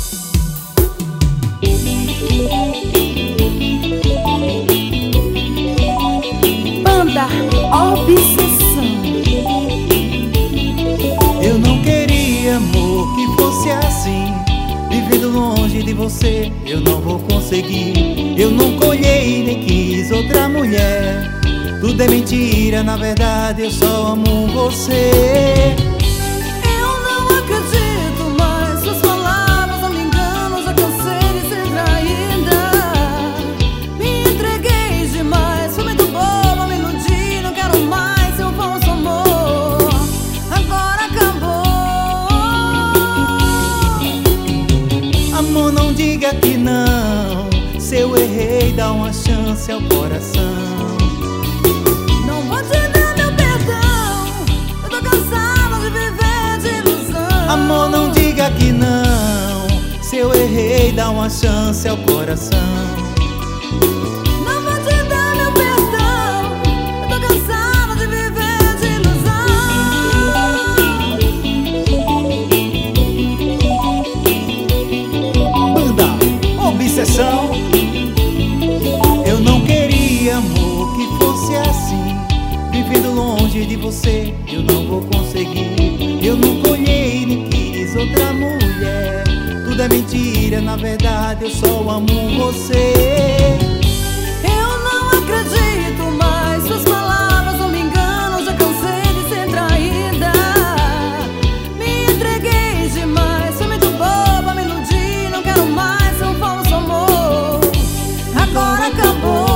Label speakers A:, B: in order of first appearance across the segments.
A: Banda Obsessão.
B: Eu não queria, amor, que fosse assim. Vivendo longe de você, eu não vou conseguir. Eu não colhei nem quis outra mulher. Tudo é mentira, na verdade eu só amo você.
A: Eu não acredito mais, suas palavras não me enganam. Já cansei de ser traída. Me entreguei demais, fui muito boba, me iludi. Não quero mais seu falso amor. Agora acabou.
B: Amor, não diga que não. Se eu errei, dá uma chance ao coração.
A: Não vou te dar meu perdão, eu tô cansada de viver de ilusão.
B: Amor, não diga que não. Se eu errei, dá uma chance ao coração.
A: Não vou te dar meu perdão, eu tô cansada de viver de ilusão.
B: Banda Obsessão. Eu não queria, amor, que fosse assim. Vivendo longe de você, eu não vou conseguir. Eu não colhei nem quis outra mulher. Tudo é mentira, na verdade eu só amo você.
A: Eu não acredito mais, suas palavras não me enganam. Já cansei de ser traída. Me entreguei demais, fui muito boba, me iludi. Não quero mais seu falso amor. Agora acabou.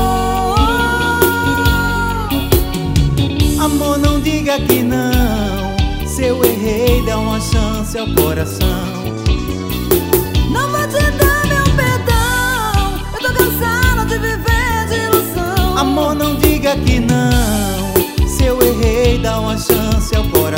B: Amor, não diga que não. Se eu errei, dá uma chance ao coração.
A: Não vou te dar meu perdão, eu tô cansada de viver de ilusão.
B: Amor, não diga que não. Se eu errei, dá uma chance ao coração.